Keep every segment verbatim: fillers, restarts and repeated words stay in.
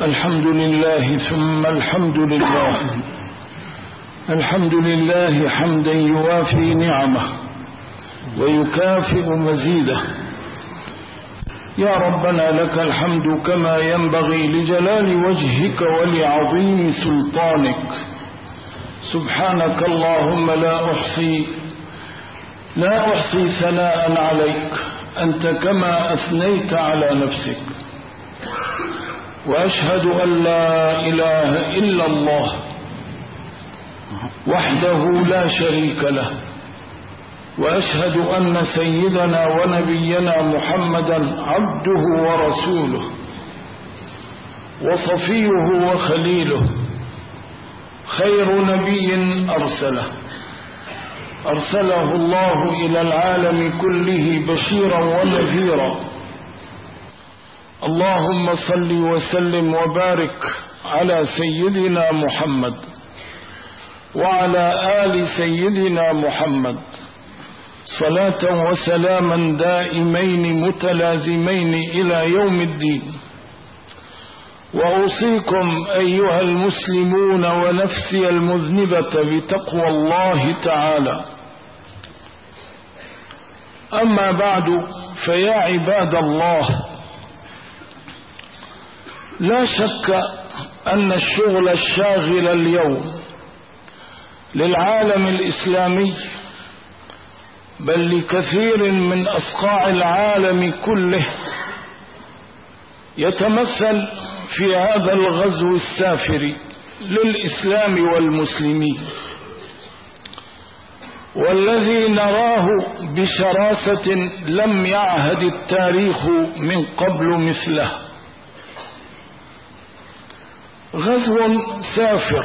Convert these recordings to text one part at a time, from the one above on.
الحمد لله ثم الحمد لله الحمد لله حمدا يوافي نعمه ويكافئ مزيده. يا ربنا لك الحمد كما ينبغي لجلال وجهك ولعظيم سلطانك. سبحانك اللهم لا أحصي لا أحصي ثناء عليك أنت كما أثنيت على نفسك، وأشهد أن لا إله إلا الله وحده لا شريك له، وأشهد أن سيدنا ونبينا محمدا عبده ورسوله وصفيه وخليله، خير نبي أرسله أرسله الله إلى العالم كله بشيرا ونذيرا. اللهم صل وسلم وبارك على سيدنا محمد وعلى آل سيدنا محمد صلاة وسلاما دائمين متلازمين إلى يوم الدين. وأوصيكم أيها المسلمون ونفسي المذنبة بتقوى الله تعالى. أما بعد، فيا عباد الله، لا شك أن الشغل الشاغل اليوم للعالم الإسلامي بل لكثير من أصقاع العالم كله يتمثل في هذا الغزو السافر للإسلام والمسلمين، والذي نراه بشراسة لم يعهد التاريخ من قبل مثله. غزو سافر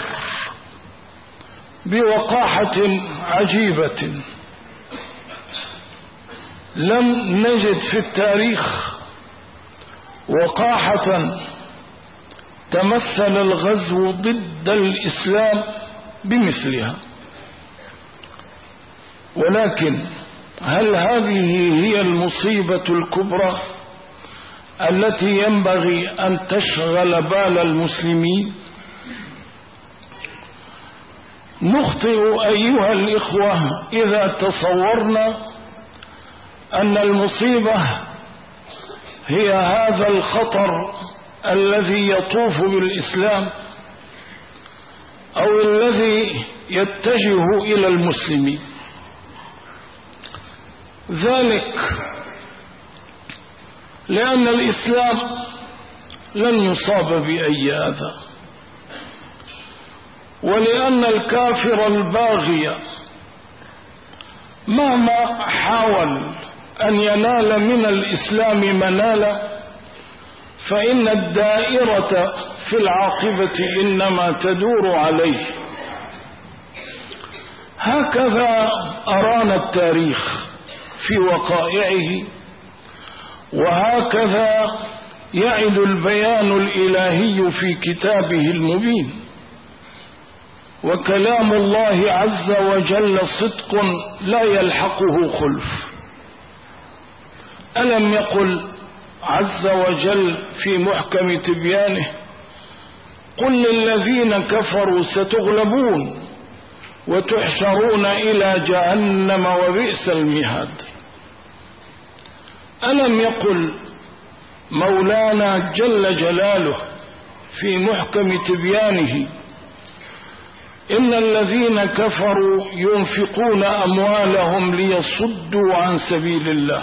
بوقاحة عجيبة لم نجد في التاريخ وقاحة تمثل الغزو ضد الإسلام بمثلها. ولكن هل هذه هي المصيبة الكبرى التي ينبغي أن تشغل بال المسلمين؟ نخطئ أيها الإخوة إذا تصورنا أن المصيبة هي هذا الخطر الذي يطوف بالإسلام أو الذي يتجه إلى المسلمين. ذلك لأن الإسلام لن يصاب بأي أذى، ولأن الكافر الباغي مهما حاول أن ينال من الإسلام منالا فإن الدائرة في العاقبة إنما تدور عليه. هكذا أرانا التاريخ في وقائعه، وهكذا يعد البيان الإلهي في كتابه المبين. وكلام الله عز وجل صدق لا يلحقه خلف. ألم يقل عز وجل في محكم تبيانه: قل للذين كفروا ستغلبون وتحشرون إلى جهنم وبئس المهاد. ألم يقل مولانا جل جلاله في محكم تبيانه: إن الذين كفروا ينفقون أموالهم ليصدوا عن سبيل الله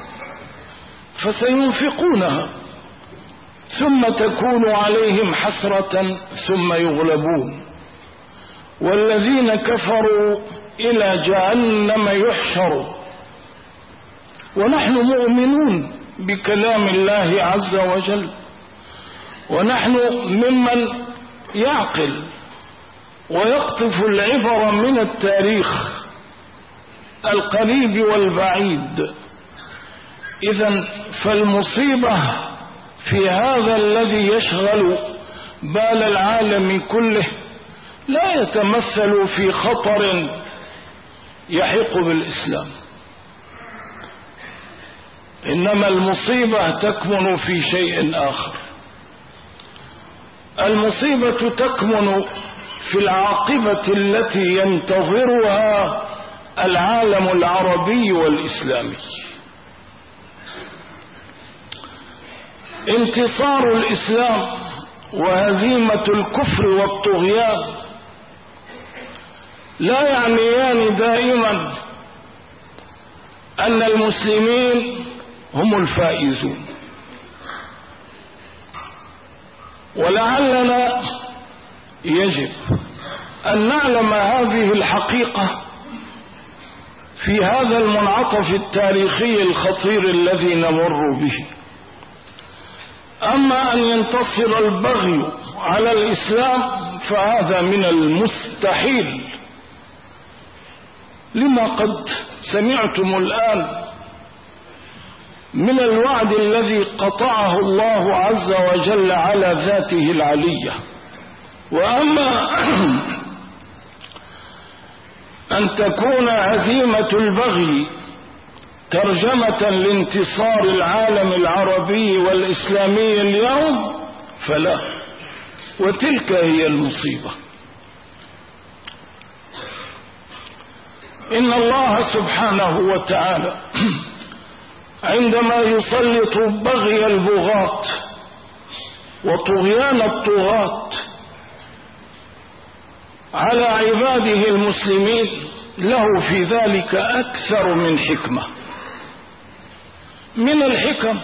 فسينفقونها ثم تكون عليهم حسرة ثم يغلبون والذين كفروا إلى جهنم يحشرون. ونحن مؤمنون بكلام الله عز وجل، ونحن ممن يعقل ويقطف العبر من التاريخ القريب والبعيد. إذن فالمصيبة في هذا الذي يشغل بال العالم كله لا يتمثل في خطر يحيق بالإسلام، إنما المصيبة تكمن في شيء آخر، المصيبة تكمن في العاقبة التي ينتظرها العالم العربي والإسلامي. انتصار الإسلام وهزيمة الكفر والطغيان لا يعنيان دائما أن المسلمين هم الفائزون، ولعلنا يجب أن نعلم هذه الحقيقة في هذا المنعطف التاريخي الخطير الذي نمر به. أما أن ينتصر البغي على الإسلام فهذا من المستحيل، لما قد سمعتم الآن من الوعد الذي قطعه الله عز وجل على ذاته العلية. وأما أن تكون هزيمة البغي ترجمة لانتصار العالم العربي والإسلامي اليوم فلا، وتلك هي المصيبة. إن الله سبحانه وتعالى عندما يسلط بغي البغاة وطغيان الطغاة على عباده المسلمين له في ذلك أكثر من حكمة. من الحكم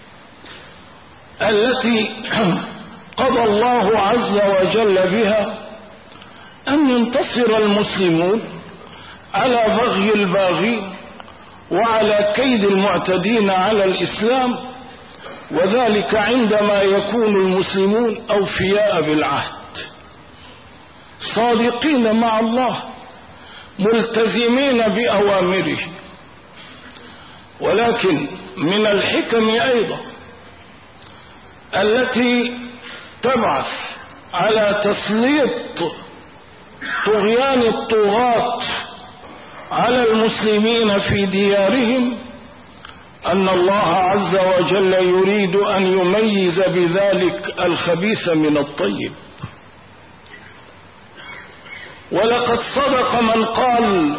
التي قضى الله عز وجل بها أن ينتصر المسلمون على بغي الباغين وعلى كيد المعتدين على الإسلام، وذلك عندما يكون المسلمون أوفياء بالعهد صادقين مع الله ملتزمين بأوامره. ولكن من الحكم أيضا التي تبعث على تسليط طغيان الطغاة على المسلمين في ديارهم أن الله عز وجل يريد أن يميز بذلك الخبيث من الطيب. ولقد صدق من قال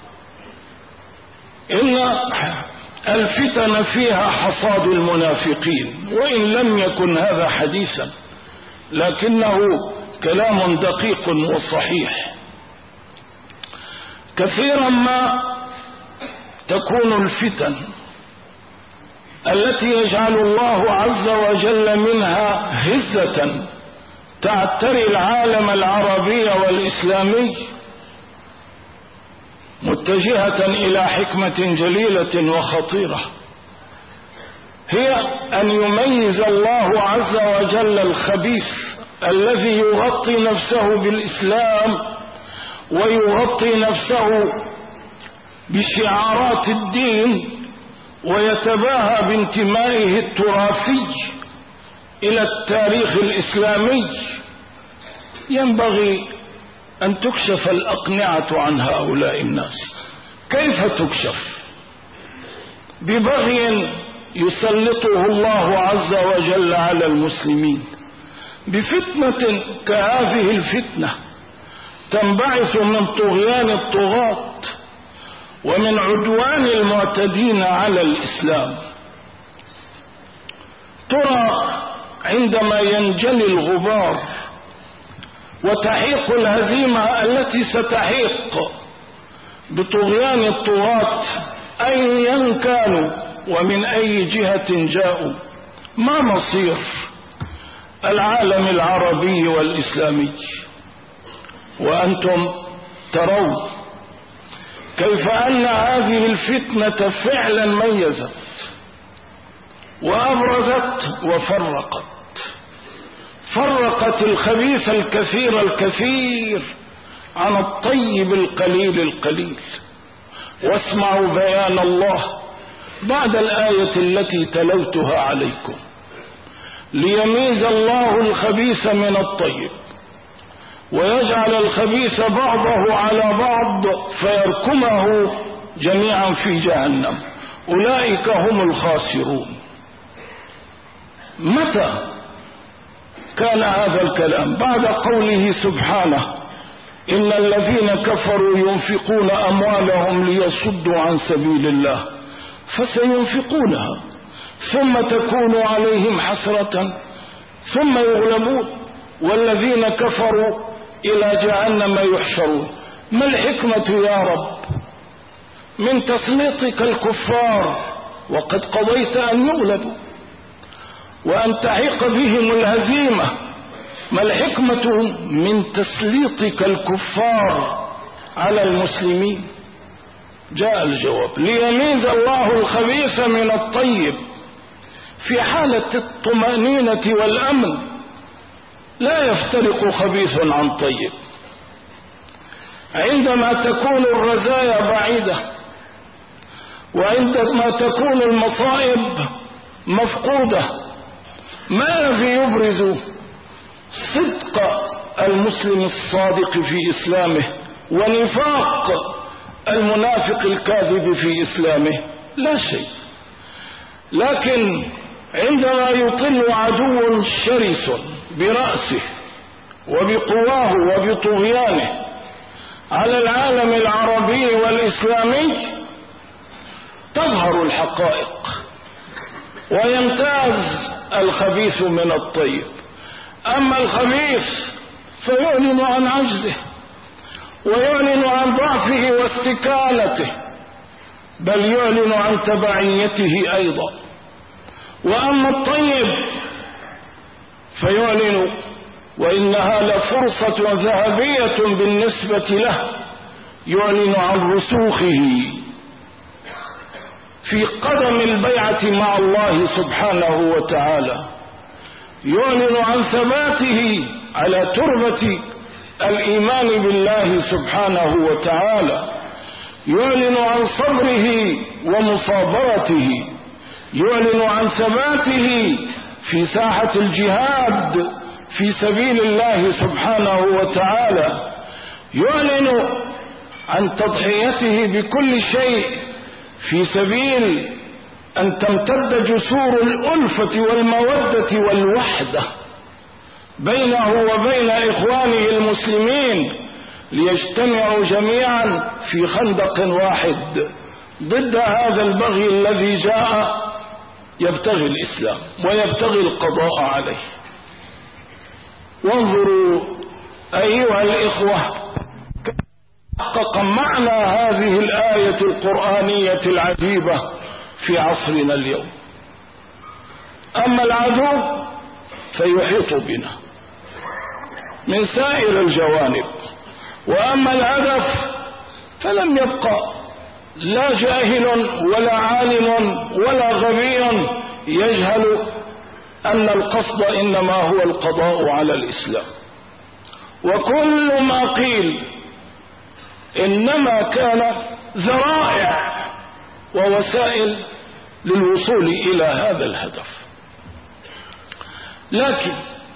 إن الفتن فيها حصاد المنافقين، وإن لم يكن هذا حديثا لكنه كلام دقيق وصحيح. كثيرا ما تكون الفتن التي يجعل الله عز وجل منها هزة تعتري العالم العربي والإسلامي متجهة إلى حكمة جليلة وخطيرة، هي أن يميز الله عز وجل الخبيث الذي يغطي نفسه بالإسلام ويغطي نفسه بشعارات الدين ويتباهى بانتمائه التراثي إلى التاريخ الإسلامي. ينبغي أن تكشف الأقنعة عن هؤلاء الناس. كيف تكشف؟ ببغي يسلطه الله عز وجل على المسلمين، بفتنة كهذه الفتنة تنبعث من طغيان الطغاة ومن عدوان المعتدين على الإسلام. ترى عندما ينجلي الغبار وتحيق الهزيمة التي ستحيق بطغيان الطغاة أيا كانوا ومن أي جهة جاءوا، ما مصير العالم العربي والإسلامي؟ وأنتم ترون كيف أن هذه الفتنة فعلا ميزت وأبرزت وفرقت، فرقت الخبيث الكثير الكثير عن الطيب القليل القليل. واسمعوا بيان الله بعد الآية التي تلوتها عليكم: ليميز الله الخبيث من الطيب ويجعل الخبيث بعضه على بعض فيركمه جميعا في جهنم، أولئك هم الخاسرون. متى كان هذا الكلام بعد قوله سبحانه إن الذين كفروا ينفقون أموالهم ليصدوا عن سبيل الله فسينفقونها ثم تكون عليهم حسرة ثم يغلبون والذين كفروا إلى جهنم يحشرون. ما الحكمة يا رب من تسليطك الكفار وقد قضيت أن يغلبوا وأن تحيق بهم الهزيمة؟ ما الحكمة من تسليطك الكفار على المسلمين؟ جاء الجواب ليميز الله الخبيث من الطيب. في حالة الطمأنينة والأمن لا يفترق خبيث عن طيب. عندما تكون الرزايا بعيدة وعندما تكون المصائب مفقودة، ما الذي يبرز صدق المسلم الصادق في إسلامه ونفاق المنافق الكاذب في إسلامه؟ لا شيء. لكن عندما يطل عدو شرس برأسه وبقواه وبطغيانه على العالم العربي والإسلامي تظهر الحقائق ويمتاز الخبيث من الطيب. أما الخبيث فيعلن عن عجزه ويعلن عن ضعفه واستكانته، بل يعلن عن تبعيته أيضا. وأما الطيب فيعلن، وإنها لفرصة ذهبية بالنسبة له، يعلن عن رسوخه في قدم البيعة مع الله سبحانه وتعالى، يعلن عن ثباته على تربة الإيمان بالله سبحانه وتعالى، يعلن عن صبره ومصابرته، يعلن عن ثباته في ساحة الجهاد في سبيل الله سبحانه وتعالى، يعلن عن تضحيته بكل شيء في سبيل أن تمتد جسور الألفة والمودة والوحدة بينه وبين إخوانه المسلمين ليجتمعوا جميعا في خندق واحد ضد هذا البغي الذي جاء يبتغي الإسلام ويبتغي القضاء عليه. وانظروا أيها الإخوة حقق معنى هذه الآية القرآنية العجيبة في عصرنا اليوم. أما العدو فيحيط بنا من سائر الجوانب، وأما الهدف فلم يبقى لا جاهل ولا عالم ولا غبي يجهل أن القصد إنما هو القضاء على الإسلام. وكل ما قيل إنما كان ذرائع ووسائل للوصول إلى هذا الهدف. لكن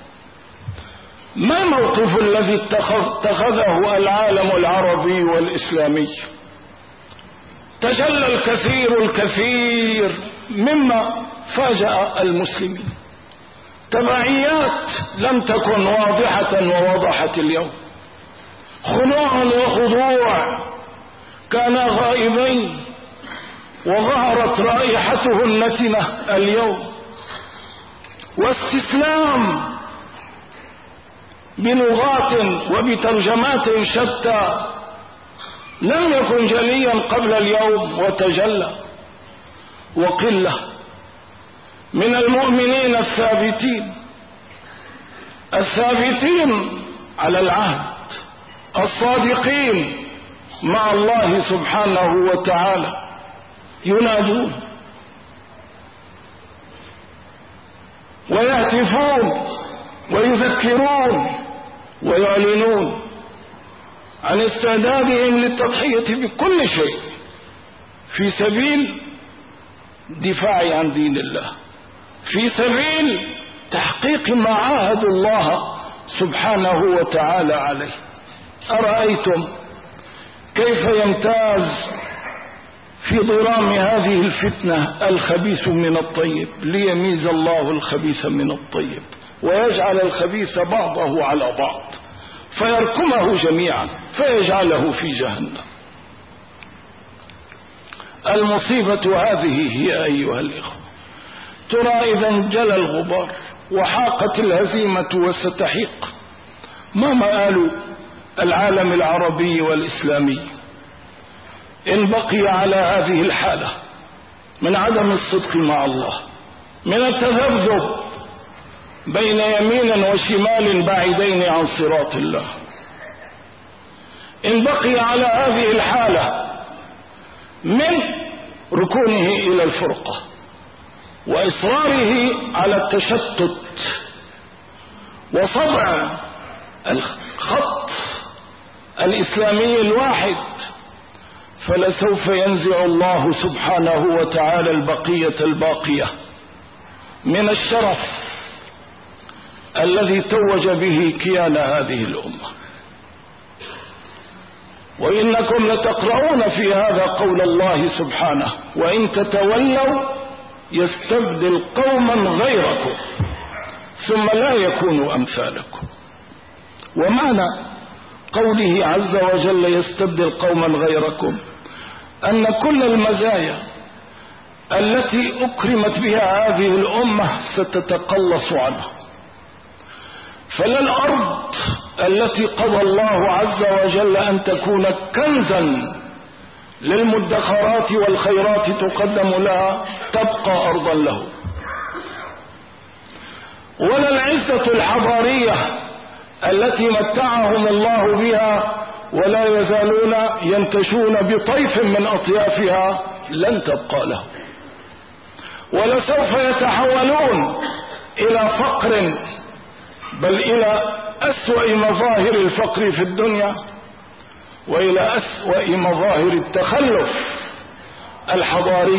ما موقف الذي اتخذه العالم العربي والإسلامي؟ تجلى الكثير الكثير مما فاجأ المسلمين، تبعيات لم تكن واضحة ووضحت اليوم، خنوع وخضوع كانا غائبين وظهرت رائحته النتنة اليوم، واستسلام بلغات وبترجمات شتى لم يكن جليا قبل اليوم وتجلى، وقلة من المؤمنين الثابتين الثابتين على العهد الصادقين مع الله سبحانه وتعالى ينادون ويهتفون ويذكرون ويعلنون عن استعدادهم للتضحية بكل شيء في سبيل دفاع عن دين الله، في سبيل تحقيق ما عاهدوا الله سبحانه وتعالى عليه. أرأيتم كيف يمتاز في ضرام هذه الفتنة الخبيث من الطيب، ليميز الله الخبيث من الطيب، ويجعل الخبيث بعضه على بعض فيركمه جميعا فيجعله في جهنم. المصيبة هذه هي أيها الإخوة. ترى إذا انجلى الغبار وحاقت الهزيمة وستحيق، ما مآل العالم العربي والإسلامي إن بقي على هذه الحالة من عدم الصدق مع الله، من التذبذب بين يمين وشمال بعيدين عن صراط الله؟ إن بقي على هذه الحالة من ركونه إلى الفرقة وإصراره على التشتت وصدع الخط الإسلامي الواحد، فلسوف ينزع الله سبحانه وتعالى البقية الباقية من الشرف الذي توج به كيان هذه الأمة. وإنكم لتقرؤون في هذا قول الله سبحانه: وإن تتولوا يستبدل قوما غيركم ثم لا يكونوا أمثالكم. ومعنى قوله عز وجل يستبدل قوما غيركم أن كل المزايا التي أكرمت بها هذه الأمة ستتقلص عنها، فلا الأرض التي قضى الله عز وجل أن تكون كنزا للمدخرات والخيرات تقدم لها تبقى أرضا له، ولا العزة الحضارية التي متعهم الله بها ولا يزالون ينتشون بطيف من أطيافها لن تبقى له، ولسوف يتحولون إلى فقر، بل إلى أسوأ مظاهر الفقر في الدنيا وإلى أسوأ مظاهر التخلف الحضاري،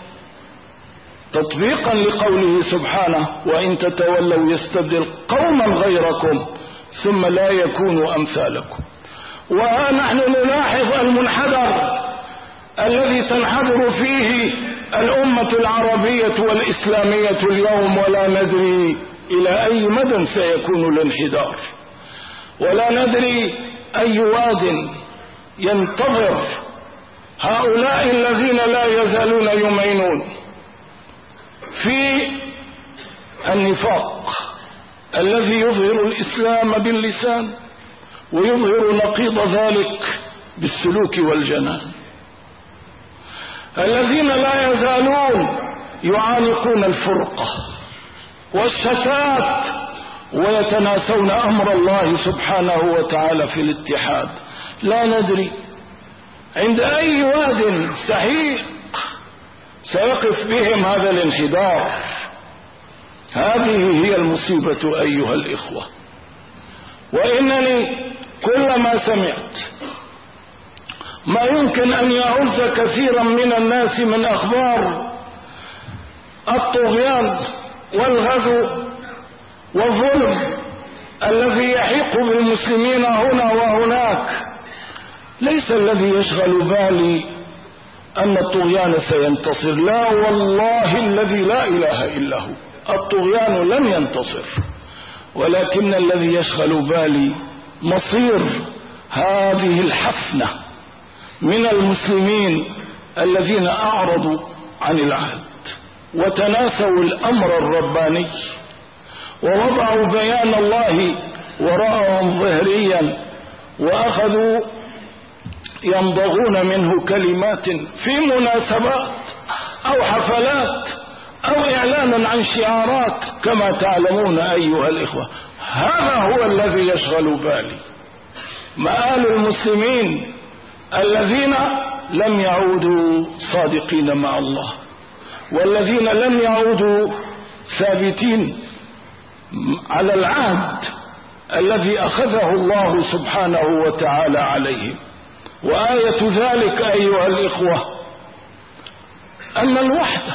تطبيقا لقوله سبحانه: وإن تتولوا يستبدل قوما غيركم ثم لا يكونوا أمثالكم. وها نحن نلاحظ المنحدر الذي تنحدر فيه الأمة العربية والإسلامية اليوم، ولا ندري إلى أي مدى سيكون الانحدار، ولا ندري أي واد ينتظر هؤلاء الذين لا يزالون يمينون في النفاق الذي يظهر الإسلام باللسان ويظهر نقيض ذلك بالسلوك والجنان، الذين لا يزالون يعانقون الفرقة والشتات ويتناسون أمر الله سبحانه وتعالى في الاتحاد. لا ندري عند أي واد سحيق سيقف بهم هذا الانحدار. هذه هي المصيبة أيها الإخوة. وإنني كلما سمعت ما يمكن أن يعز كثيرا من الناس من أخبار الطغيان والغزو والظلم الذي يحيق بالمسلمين هنا وهناك، ليس الذي يشغل بالي أن الطغيان سينتصر، لا والله الذي لا إله إلا هو، الطغيان لن ينتصر، ولكن الذي يشغل بالي مصير هذه الحفنة من المسلمين الذين أعرضوا عن العهد وتناسوا الأمر الرباني ووضعوا بيان الله وراءهم ظهريا وأخذوا يمضغون منه كلمات في مناسبات أو حفلات أو إعلانا عن شعارات كما تعلمون أيها الإخوة. هذا هو الذي يشغل بالي، مآل المسلمين الذين لم يعودوا صادقين مع الله، والذين لم يعودوا ثابتين على العهد الذي أخذه الله سبحانه وتعالى عليهم. وآية ذلك أيها الإخوة أن الوحدة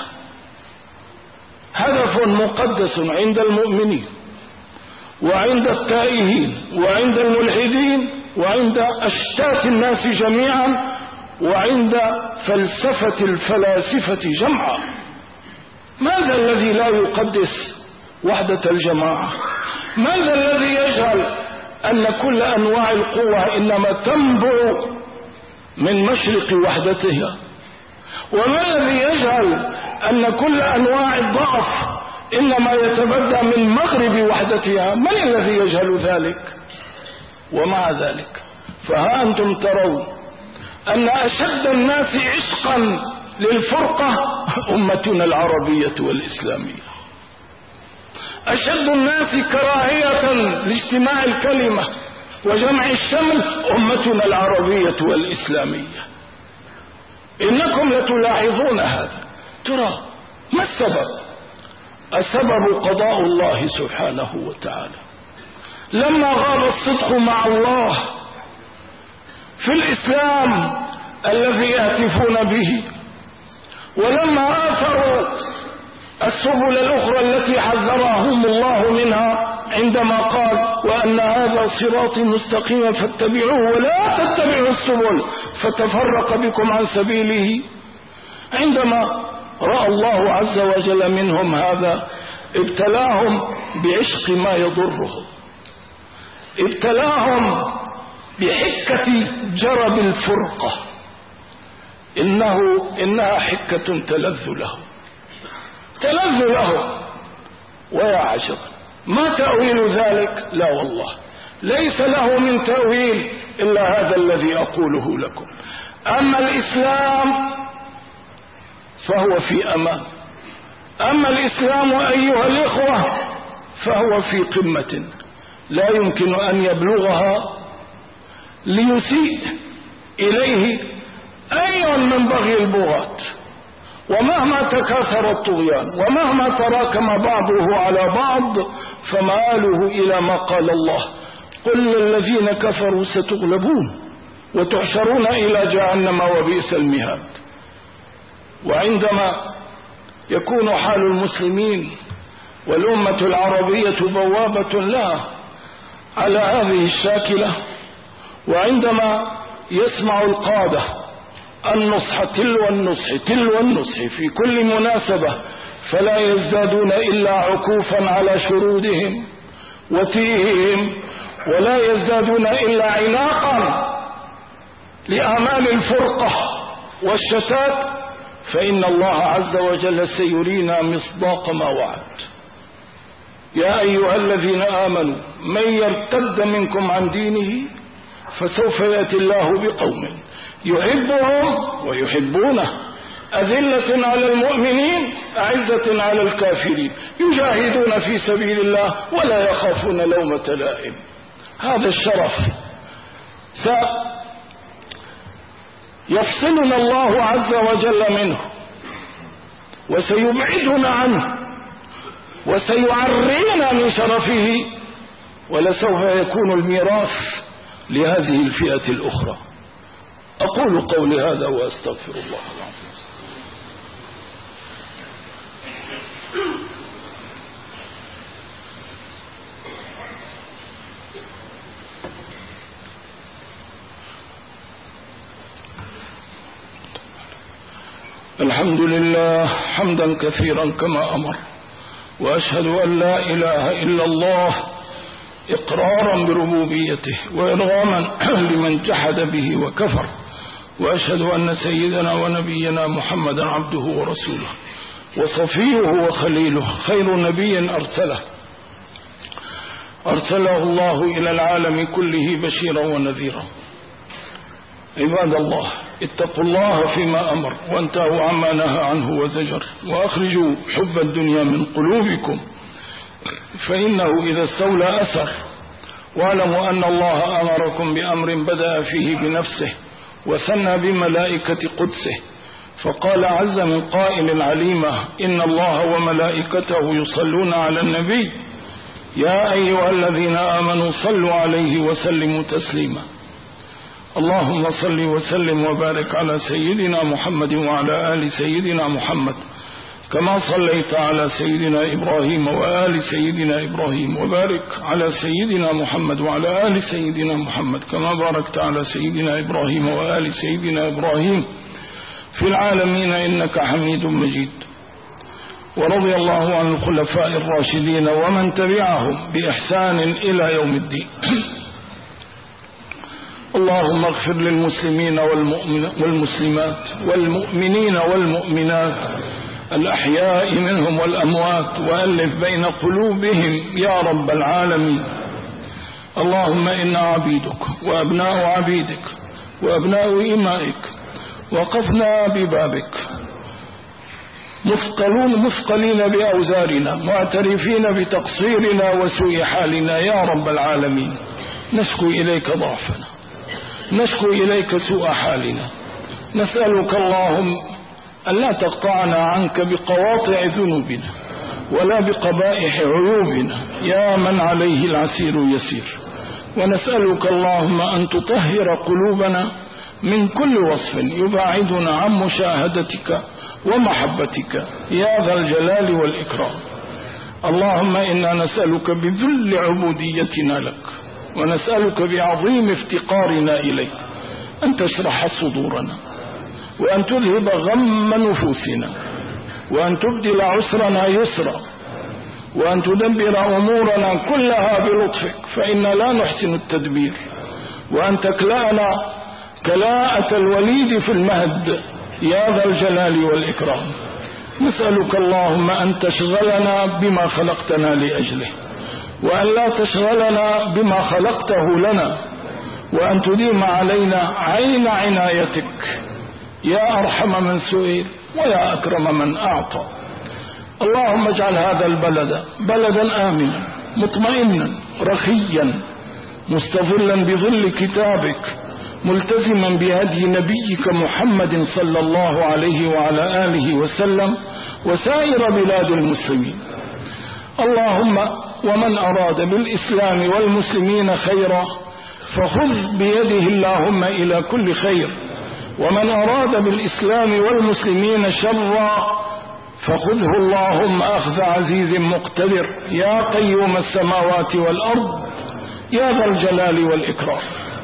هدف مقدس عند المؤمنين وعند التائهين وعند الملحدين وعند أشتات الناس جميعا وعند فلسفة الفلاسفة جمعا. ماذا الذي لا يقدس وحدة الجماعة؟ من الذي يجهل أن كل أنواع القوة إنما تنبع من مشرق وحدتها؟ ومن الذي يجهل أن كل أنواع الضعف إنما يتبدأ من مغرب وحدتها؟ من الذي يجهل ذلك؟ ومع ذلك فها أنتم ترون أن أشد الناس عشقا للفرقة أمتنا العربية والإسلامية، أشد الناس كراهية لاجتماع الكلمة وجمع الشمل أمتنا العربية والإسلامية. إنكم لتلاحظون هذا. ترى ما السبب؟ السبب قضاء الله سبحانه وتعالى. لما غاب الصدق مع الله في الإسلام الذي يهتفون به، ولما آثروا السبل الأخرى التي حذرهم الله منها عندما قال وأن هذا صراطي مستقيما فاتبعوه ولا تتبعوا السبل فتفرق بكم عن سبيله، عندما رأى الله عز وجل منهم هذا ابتلاهم بعشق ما يضرهم، ابتلاهم بحكة جرب الفرقة، إنه إنها حكة تلذ له تلذ له. ويا عجب، ما تأويل ذلك؟ لا والله ليس له من تأويل إلا هذا الذي أقوله لكم. أما الإسلام فهو في أمان، أما الإسلام أيها الإخوة فهو في قمة لا يمكن أن يبلغها ليسيء إليه أي من بغي البغاة. ومهما تكاثر الطغيان ومهما تراكم بعضه على بعض فمآله إلى ما قال الله قل للذين كفروا ستغلبون وتحشرون إلى جهنم وبئس المهاد. وعندما يكون حال المسلمين والأمة العربية بوابة لا على هذه الشاكلة، وعندما يسمع القادة النصح تلو النصح تلو النصح في كل مناسبة فلا يزدادون إلا عكوفا على شرودهم وتيههم، ولا يزدادون إلا عناقا لأعمال الفرقة والشتات، فإن الله عز وجل سيرينا مصداق ما وعد. يا أيها الذين آمنوا من يرتد منكم عن دينه فسوف يأتي الله بقوم يحبهم ويحبونه أذلة على المؤمنين أعزة على الكافرين يجاهدون في سبيل الله ولا يخافون لومة لائم. هذا الشرف سيفصلنا الله عز وجل منه وسيبعدنا عنه وسيعرينا من شرفه، ولسوف يكون الميراث لهذه الفئة الأخرى. أقول قولي هذا وأستغفر الله العظيم. الحمد لله حمدا كثيرا كما أمر، وأشهد أن لا إله إلا الله إقرارا بربوبيته وإرغاما لمن جحد به وكفر، وأشهد أن سيدنا ونبينا محمدا عبده ورسوله وصفيه وخليله خير نبي أرسله أرسله الله إلى العالم كله بشيرا ونذيرا. عباد الله اتقوا الله فيما أمر وانتهوا عما نهى عنه وزجر، وأخرجوا حب الدنيا من قلوبكم فإنه إذا استولى أثر. واعلموا أن الله أمركم بأمر بدأ فيه بنفسه وثنى بملائكة قدسه، فقال عز من قائل عليمة إن الله وملائكته يصلون على النبي يا أيها الذين آمنوا صلوا عليه وسلموا تسليما. اللهم صل وسلم وبارك على سيدنا محمد وعلى آل سيدنا محمد كما صليت على سيدنا إبراهيم وآل سيدنا إبراهيم، وبارك على سيدنا محمد وعلى آل سيدنا محمد كما باركت على سيدنا إبراهيم وآل سيدنا إبراهيم في العالمين إنك حميد مجيد. ورضي الله عن الخلفاء الراشدين ومن تبعهم بإحسان إلى يوم الدين. اللهم اغفر للمسلمين والمسلمات والمؤمنين والمؤمنات الأحياء منهم والأموات، وألف بين قلوبهم يا رب العالمين. اللهم إنا عبيدك وأبناء عبيدك وأبناء إمائك، وقفنا ببابك مثقلون مثقلين بأوزارنا، معترفين بتقصيرنا وسوء حالنا يا رب العالمين. نشكو إليك ضعفنا، نشكو إليك سوء حالنا، نسألك اللهم ألا تقطعنا عنك بقواطع ذنوبنا ولا بقبائح عيوبنا يا من عليه العسير يسير. ونسألك اللهم أن تطهر قلوبنا من كل وصف يبعدنا عن مشاهدتك ومحبتك يا ذا الجلال والإكرام. اللهم إنا نسألك بذل عبوديتنا لك، ونسألك بعظيم افتقارنا إليك أن تشرح صدورنا، وأن تذهب غم نفوسنا، وأن تبدل عسرنا يسرا، وأن تدبر أمورنا كلها بلطفك فإنا لا نحسن التدبير، وأن تكلأنا كلاءة الوليد في المهد يا ذا الجلال والإكرام. نسألك اللهم أن تشغلنا بما خلقتنا لأجله، وأن لا تشغلنا بما خلقته لنا، وأن تديم علينا عين عنايتك يا أرحم من سئل ويا أكرم من أعطى. اللهم اجعل هذا البلد بلدا آمنا مطمئنا رخيا مستظلا بظل كتابك، ملتزما بهدي نبيك محمد صلى الله عليه وعلى آله وسلم وسائر بلاد المسلمين. اللهم ومن أراد بالإسلام والمسلمين خيرا فخذ بيده اللهم إلى كل خير، ومن أراد بالإسلام والمسلمين شرا فخذه اللهم أخذ عزيز مقتدر يا قيوم السماوات والأرض يا ذا الجلال والإكرام.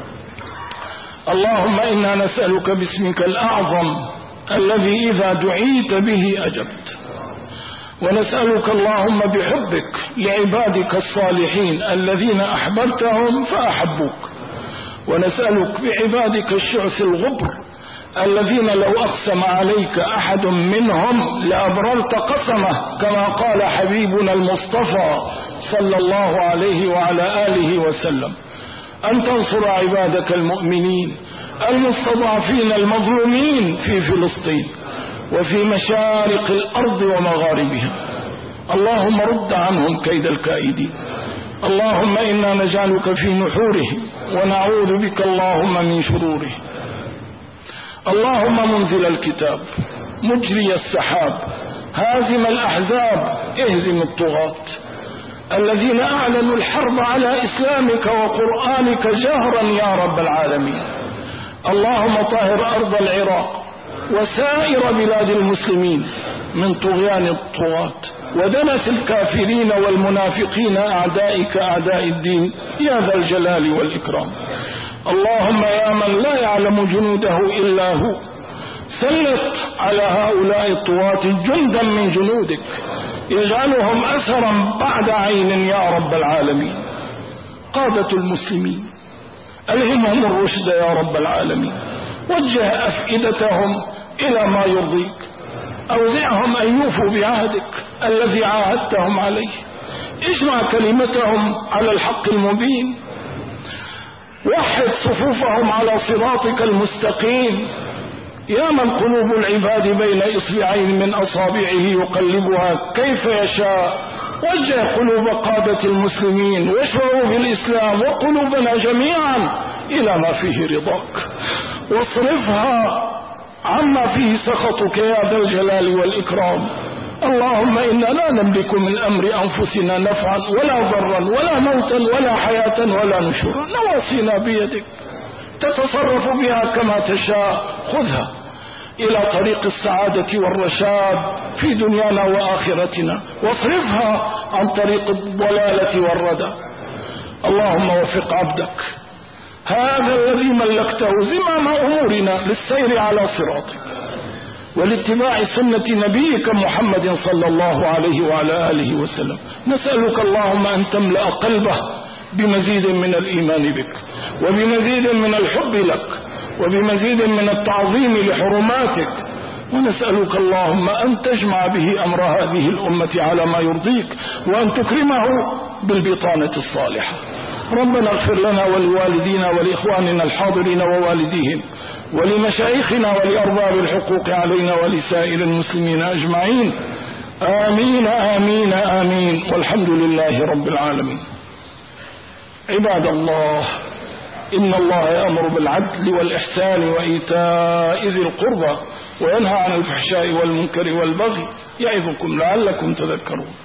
اللهم إنا نسألك باسمك الأعظم الذي إذا دعيت به أجبت، ونسألك اللهم بحبك لعبادك الصالحين الذين أحببتهم فأحبوك، ونسألك بعبادك الشعث الغبر الذين لو أقسم عليك أحد منهم لأبررت قسمه كما قال حبيبنا المصطفى صلى الله عليه وعلى آله وسلم، أن تنصر عبادك المؤمنين المستضعفين المظلومين في فلسطين وفي مشارق الأرض ومغاربها. اللهم رد عنهم كيد الكائدين. اللهم إنا نجعلك في نحورهم ونعوذ بك اللهم من شرورهم. اللهم منزل الكتاب مجري السحاب هازم الأحزاب اهزم الطغاة الذين أعلنوا الحرب على إسلامك وقرآنك جهرا يا رب العالمين. اللهم طهر أرض العراق وسائر بلاد المسلمين من طغيان الطغاة ودنس الكافرين والمنافقين أعدائك أعداء الدين يا ذا الجلال والإكرام. اللهم يا من لا يعلم جنوده إلا هو سلط على هؤلاء الطغاة جندا من جنودك اجعلهم أثرا بعد عين يا رب العالمين. قادة المسلمين ألهمهم الرشد يا رب العالمين، وجه أفئدتهم إلى ما يرضيك، أوزعهم أن يوفوا بعهدك الذي عاهدتهم عليه، اجمع كلمتهم على الحق المبين، وحد صفوفهم على صراطك المستقيم يا من قلوب العباد بين إصبعين من أصابعه يقلبها كيف يشاء. وجه قلوب قادة المسلمين وشعوب الإسلام وقلوبنا جميعا إلى ما فيه رضاك، واصرفها عما فيه سخطك يا ذا الجلال والإكرام. اللهم إنا لا نملك من أمر أنفسنا نفعا ولا ضرا ولا موتا ولا حياة ولا نشورا، نواصينا بيدك تتصرف بها كما تشاء، خذها إلى طريق السعادة والرشاد في دنيانا وآخرتنا، واصرفها عن طريق الضلالة والردى. اللهم وفق عبدك هذا الذي ملكته زمام أمورنا للسير على صراطك، ولاتباع سنة نبيك محمد صلى الله عليه وعلى آله وسلم. نسألك اللهم أن تملأ قلبه بمزيد من الإيمان بك، وبمزيد من الحب لك، وبمزيد من التعظيم لحرماتك، ونسألك اللهم أن تجمع به أمر هذه الأمة على ما يرضيك، وأن تكرمه بالبطانة الصالحة. ربنا اغفر لنا ولوالدينا ولإخواننا الحاضرين ووالديهم، ولمشايخنا ولأرباب الحقوق علينا ولسائر المسلمين أجمعين. آمين آمين آمين، والحمد لله رب العالمين. عباد الله، إن الله يأمر بالعدل والإحسان وإيتاء ذي القربى، وينهى عن الفحشاء والمنكر والبغي، يعظكم لعلكم تذكرون.